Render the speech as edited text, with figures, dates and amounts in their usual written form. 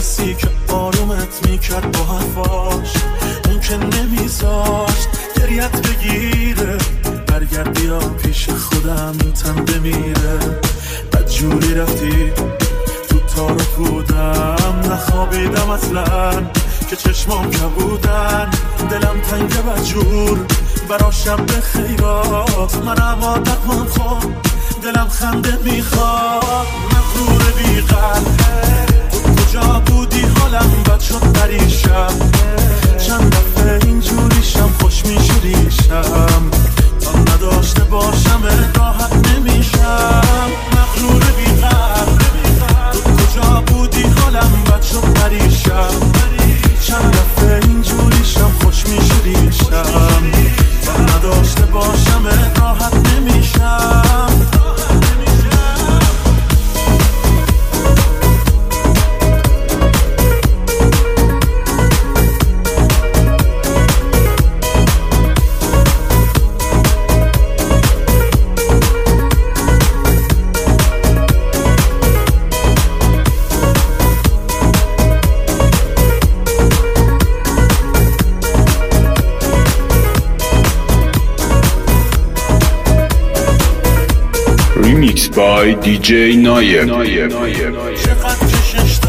کسی که آرومت میکرد با حرفاش، اون که نمیذاشت گریت بگیره، برگردی یا پیش خودم تن بمیره. بدجوری رفتی تو تارو بودم، نخوابیدم اصلا که چشمام کبودن، دلم تنگ بدجور برا شب خیرات، منم آدمم خوب دلم خنده میخواد. مغرور بی‌قلبه تو کجا بودی، حالم بد شد پریشب، چند دفعه اینجوریشم خوش میشوریشم، تا نداشته باشم راحت نمیشم. مغرور بی‌قلبه تو کجا بودی، حالم بد شد پریشب، چند دفعه اینجوریشم خوش میشوریشم، تا نداشته باشم راحت نمیشم. Remix by DJ Nayev. چقدر کشش